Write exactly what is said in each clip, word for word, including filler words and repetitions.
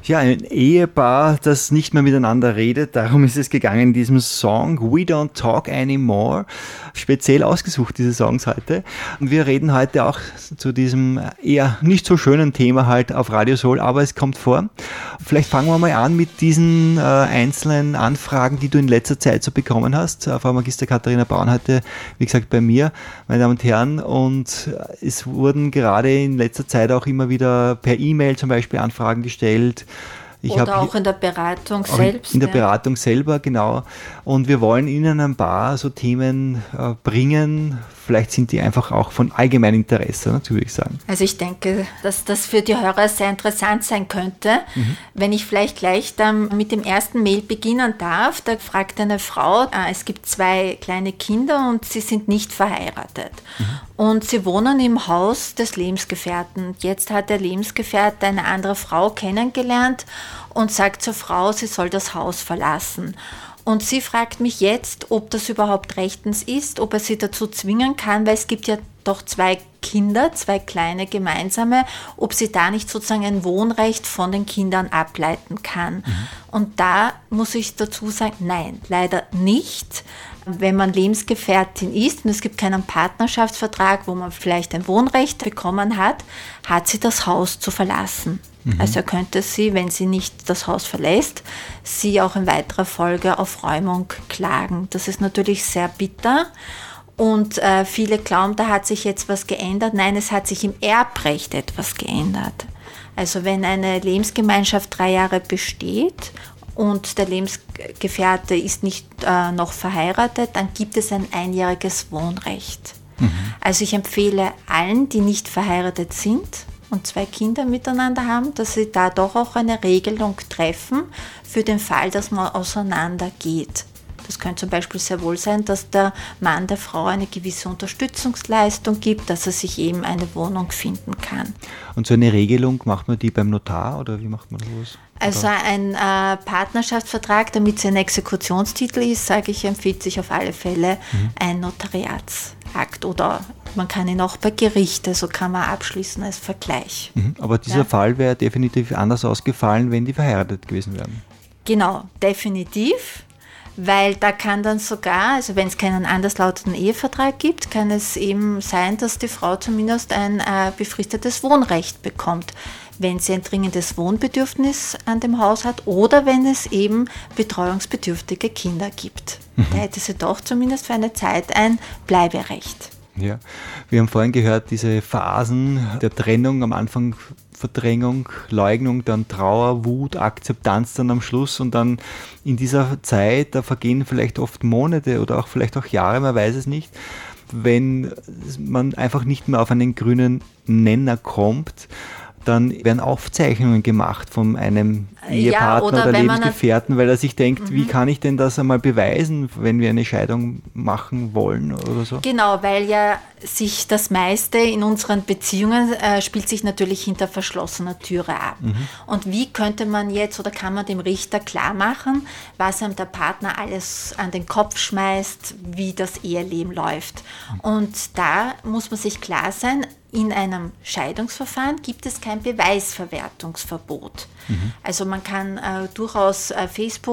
Ja, ein Ehepaar, das nicht mehr miteinander redet, darum ist es gegangen in diesem Song We Don't Talk Anymore. Speziell ausgesucht, diese Songs heute. Und wir reden heute auch zu diesem eher nicht so schönen Thema halt auf Radio Soul, aber es kommt vor. Vielleicht fangen wir mal an mit diesen äh, einzelnen Anfragen, die du in letzter Zeit so bekommen hast. Frau Magister Katharina Braun heute, wie gesagt, bei mir, meine Damen und Herren. Und es wurden gerade in letzter Zeit auch immer wieder per E-Mail zum Beispiel Anfragen gestellt. Ich Oder auch in der Beratung selbst. In der ja. Beratung selber, genau. Und wir wollen Ihnen ein paar so Themen äh, bringen. Vielleicht sind die einfach auch von allgemeinem Interesse, natürlich sagen. Also ich denke, dass das für die Hörer sehr interessant sein könnte. Mhm. Wenn ich vielleicht gleich dann mit dem ersten Mail beginnen darf, da fragt eine Frau, äh, es gibt zwei kleine Kinder und sie sind nicht verheiratet. Mhm. Und sie wohnen im Haus des Lebensgefährten. Jetzt hat der Lebensgefährte eine andere Frau kennengelernt und sagt zur Frau, sie soll das Haus verlassen. Und sie fragt mich jetzt, ob das überhaupt rechtens ist, ob er sie dazu zwingen kann, weil es gibt ja doch zwei Kinder, zwei kleine gemeinsame, ob sie da nicht sozusagen ein Wohnrecht von den Kindern ableiten kann. Mhm. Und da muss ich dazu sagen, nein, leider nicht. Wenn man Lebensgefährtin ist und es gibt keinen Partnerschaftsvertrag, wo man vielleicht ein Wohnrecht bekommen hat, hat sie das Haus zu verlassen. Mhm. Also könnte sie, wenn sie nicht das Haus verlässt, sie auch in weiterer Folge auf Räumung klagen. Das ist natürlich sehr bitter. Und äh, viele glauben, da hat sich jetzt was geändert. Nein, es hat sich im Erbrecht etwas geändert. Also wenn eine Lebensgemeinschaft drei Jahre besteht und der Lebensgefährte ist nicht äh, noch verheiratet, dann gibt es ein einjähriges Wohnrecht. Mhm. Also ich empfehle allen, die nicht verheiratet sind und zwei Kinder miteinander haben, dass sie da doch auch eine Regelung treffen für den Fall, dass man auseinandergeht. Das könnte zum Beispiel sehr wohl sein, dass der Mann der Frau eine gewisse Unterstützungsleistung gibt, dass er sich eben eine Wohnung finden kann. Und so eine Regelung, macht man die beim Notar oder wie macht man das? Also ein äh, Partnerschaftsvertrag, damit es ein Exekutionstitel ist, sage ich, empfiehlt sich auf alle Fälle mhm. ein Notariatsakt oder man kann ihn auch bei Gericht, also kann man abschließen als Vergleich. Mhm. Aber dieser ja. Fall wäre definitiv anders ausgefallen, wenn die verheiratet gewesen wären. Genau, definitiv. Weil da kann dann sogar, also wenn es keinen anderslautenden Ehevertrag gibt, kann es eben sein, dass die Frau zumindest ein äh, befristetes Wohnrecht bekommt, wenn sie ein dringendes Wohnbedürfnis an dem Haus hat oder wenn es eben betreuungsbedürftige Kinder gibt. Mhm. Da hätte sie doch zumindest für eine Zeit ein Bleiberecht. Ja, wir haben vorhin gehört, diese Phasen der Trennung, am Anfang Verdrängung, Leugnung, dann Trauer, Wut, Akzeptanz dann am Schluss und dann in dieser Zeit, da vergehen vielleicht oft Monate oder auch vielleicht auch Jahre, man weiß es nicht, wenn man einfach nicht mehr auf einen grünen Nenner kommt, dann werden Aufzeichnungen gemacht von einem Ehepartner ja, oder, oder Lebensgefährten, weil er sich denkt, mhm. wie kann ich denn das einmal beweisen, wenn wir eine Scheidung machen wollen oder so? Genau, weil ja sich das meiste in unseren Beziehungen äh, spielt sich natürlich hinter verschlossener Türe ab. Mhm. Und wie könnte man jetzt oder kann man dem Richter klar machen, was einem der Partner alles an den Kopf schmeißt, wie das Eheleben läuft? Mhm. Und da muss man sich klar sein, in einem Scheidungsverfahren gibt es kein Beweisverwertungsverbot. Mhm. Also man kann äh, durchaus äh,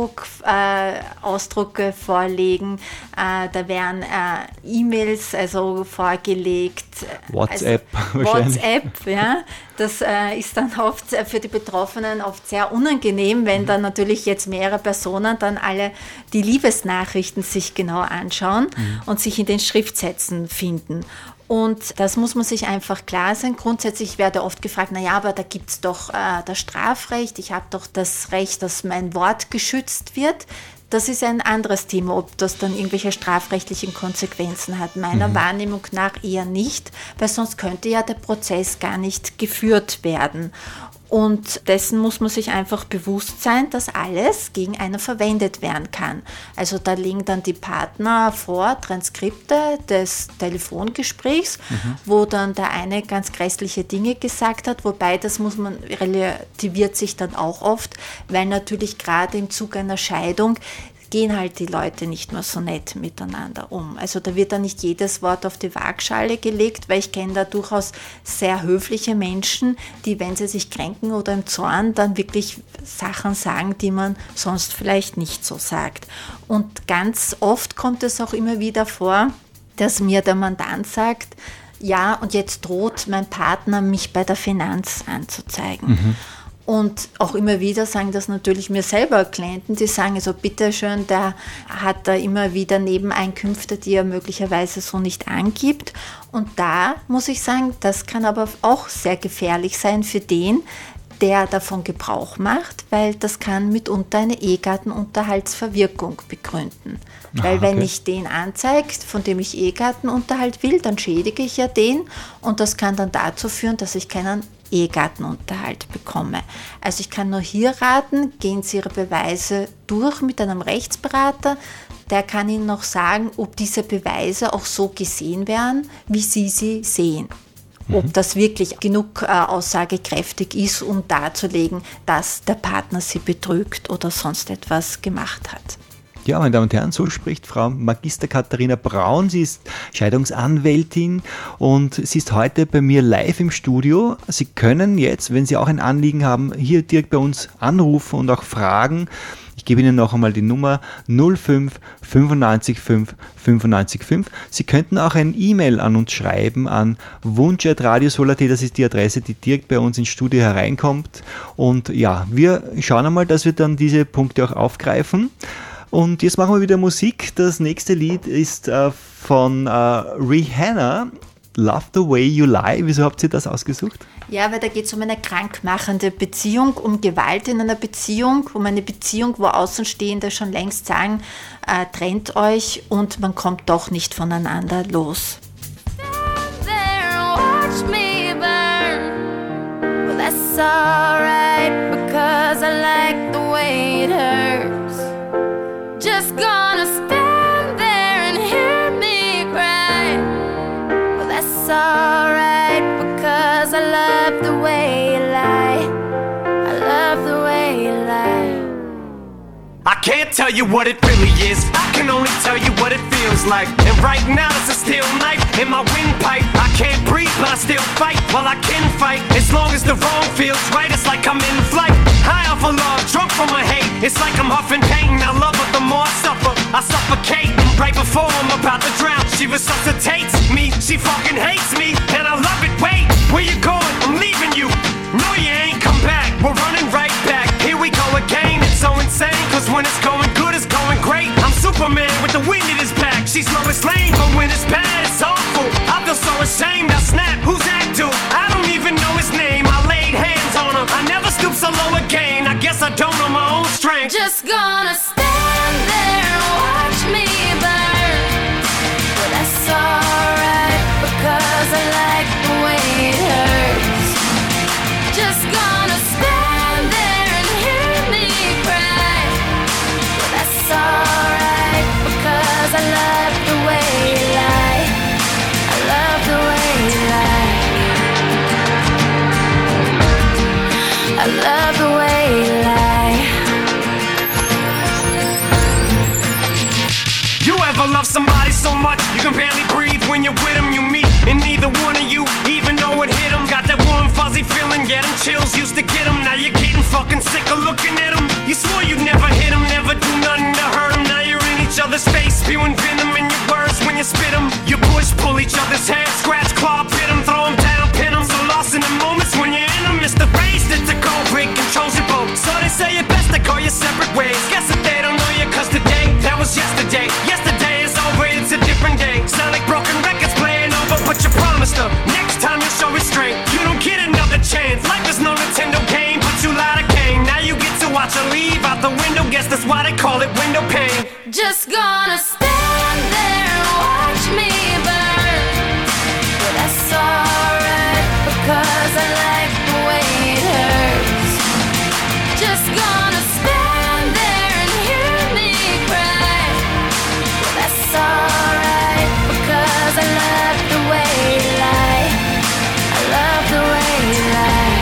Facebook-Ausdrucke äh, vorlegen, äh, da werden äh, E-Mails also vorgelegt. WhatsApp also, WhatsApp, ja. Das äh, ist dann oft für die Betroffenen oft sehr unangenehm, wenn mhm. dann natürlich jetzt mehrere Personen dann alle die Liebesnachrichten sich genau anschauen mhm. und sich in den Schriftsätzen finden. Und das muss man sich einfach klar sein. Grundsätzlich werde oft gefragt, naja, aber da gibt es doch äh, das Strafrecht, ich habe doch das Recht, dass mein Wort geschützt wird. Das ist ein anderes Thema, ob das dann irgendwelche strafrechtlichen Konsequenzen hat. Meiner mhm. Wahrnehmung nach eher nicht, weil sonst könnte ja der Prozess gar nicht geführt werden. Und dessen muss man sich einfach bewusst sein, dass alles gegen einen verwendet werden kann. Also da liegen dann die Partner vor, Transkripte des Telefongesprächs, mhm. wo dann der eine ganz grässliche Dinge gesagt hat, wobei das muss man, relativiert sich dann auch oft, weil natürlich gerade im Zuge einer Scheidung gehen halt die Leute nicht mehr so nett miteinander um. Also da wird dann nicht jedes Wort auf die Waagschale gelegt, weil ich kenne da durchaus sehr höfliche Menschen, die, wenn sie sich kränken oder im Zorn, dann wirklich Sachen sagen, die man sonst vielleicht nicht so sagt. Und ganz oft kommt es auch immer wieder vor, dass mir der Mandant sagt, ja, und jetzt droht mein Partner, mich bei der Finanz anzuzeigen. Mhm. Und auch immer wieder sagen das natürlich mir selber Klienten, die sagen, also bitteschön, der hat da immer wieder Nebeneinkünfte, die er möglicherweise so nicht angibt. Und da muss ich sagen, das kann aber auch sehr gefährlich sein für den, der davon Gebrauch macht, weil das kann mitunter eine Ehegattenunterhaltsverwirkung begründen. Aha, weil wenn okay. ich den anzeigt, von dem ich Ehegattenunterhalt will, dann schädige ich ja den und das kann dann dazu führen, dass ich keinen Ehegattenunterhalt bekomme. Also ich kann nur hier raten, gehen Sie Ihre Beweise durch mit einem Rechtsberater, der kann Ihnen noch sagen, ob diese Beweise auch so gesehen werden, wie Sie sie sehen. Ob das wirklich genug äh, aussagekräftig ist, um darzulegen, dass der Partner sie betrügt oder sonst etwas gemacht hat. Ja, meine Damen und Herren, so spricht Frau Magister Katharina Braun. Sie ist Scheidungsanwältin und sie ist heute bei mir live im Studio. Sie können jetzt, wenn Sie auch ein Anliegen haben, hier direkt bei uns anrufen und auch fragen. Ich gebe Ihnen noch einmal die Nummer null fünf fünfundneunzig fünf fünfundneunzig fünf. Sie könnten auch ein E-Mail an uns schreiben an wunsch at radiosol punkt at. Das ist die Adresse, die direkt bei uns ins Studio hereinkommt. Und ja, wir schauen einmal, dass wir dann diese Punkte auch aufgreifen. Und jetzt machen wir wieder Musik. Das nächste Lied ist äh, von äh, Rihanna, Love the Way You Lie. Wieso habt ihr das ausgesucht? Ja, weil da geht es um eine krankmachende Beziehung, um Gewalt in einer Beziehung, um eine Beziehung, wo Außenstehende schon längst sagen, äh, trennt euch und man kommt doch nicht voneinander los. That's alright, because I like the way it hurts. Just gonna stand there and hear me cry. Well, that's alright, because I love the way you lie. I love the way you lie. I can't tell you what it really is, I can only tell you what it feels like. And right now it's a steel knife in my windpipe. I can't breathe but I still fight, well I can fight. As long as the wrong feels right, it's like I'm in flight. High off of love, drunk from my hate. It's like I'm huffing pain, I love her the more I suffer. I suffocate, right before I'm about to drown. She resuscitates me, she fucking hates me. And I love it, wait, where you going? I'm leaving you. No you ain't come back, we're running right back. Here we go again, it's so insane. Cause when it's going good, it's going great. I'm Superman with the wind in his back. She's Lois Lane, but when it's bad, it's awful. I feel so ashamed, I snap, who's that dude? I don't even know his name, I laid hands on him. I never stoop so low again, I guess I don't know my own strength. Just gonna stand there and watch me burn. But that's alright, because I like the way it hurts. Just gonna stand there and hear me cry. But that's alright, because I love the way you lie. I love the way you lie. I love the way you lie. You ever love somebody so much you can barely breathe when you're with them? You meet and neither one of you even know it hit them. Got that warm fuzzy feeling, getting chills used to get them. Now you're getting fucking sick of looking at them. You swore you'd never hit them, never do nothing to hurt them. Now you're in each other's face, spewing venom in your words when you spit them. You push, pull each other's hair, scratch, claw, pit them, throw them down, pin them. So lost in the moments when you're in them, it's the race that's a cold break, controls your boat. So they say it best to go your separate ways. Guess that they don't know you, cause today, that was yesterday. Yesterday is over, it's a different day. Sound like broken records playing over, but you promised her next time you'll show restraint. You don't get another chance, life is no Nintendo game, but you lied to Kane. Now you get to watch her leave out the window, guess that's why they call it window pane. Just gonna stand there and watch me burn. But that's alright, because I like the way it hurts. Just gonna stand there and hear me cry. But that's alright, because I love the way you lie. I love the way you lie.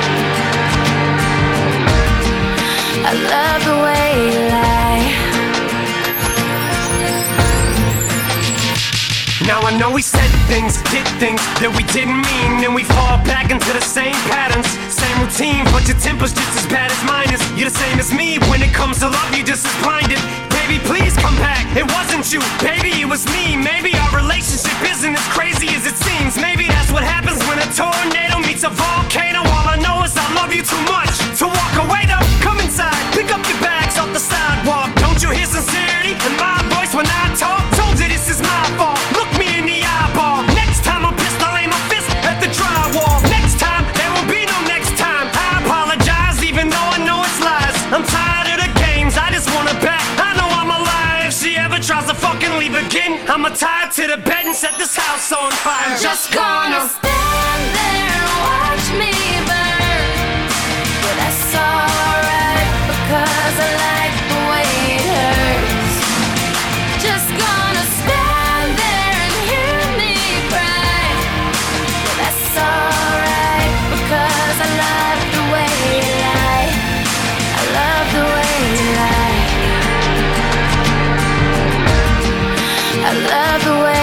I love the way you lie. I know we said things, did things that we didn't mean, and we fall back into the same patterns, same routine, but your temper's just as bad as mine is. You're the same as me, when it comes to love, you're just as blinded. Baby, please come back, it wasn't you, baby, it was me. Maybe our relationship isn't as crazy as it seems. Maybe that's what happens when a tornado meets a volcano. All I know is I love you too much to walk away though. Come inside, pick up your bags off the sidewalk. Don't you hear sincerity in my voice when I talk? Told you this is my fault, look me in the eyeball. Next time I'm pissed, I'll aim my fist at the drywall. Next time, there won't be no next time. I apologize even though I know it's lies. I'm tired of the games, I just wanna back. I know I'm alive, if she ever tries to fucking leave again, I'ma tie her to the bed and set this house on fire. I'm just gonna stand there and watch me burn. But that's alright because I like the way it hurts. Just gonna stand there and hear me cry. But that's alright because I love the way you lie. I love the way you lie. I love the way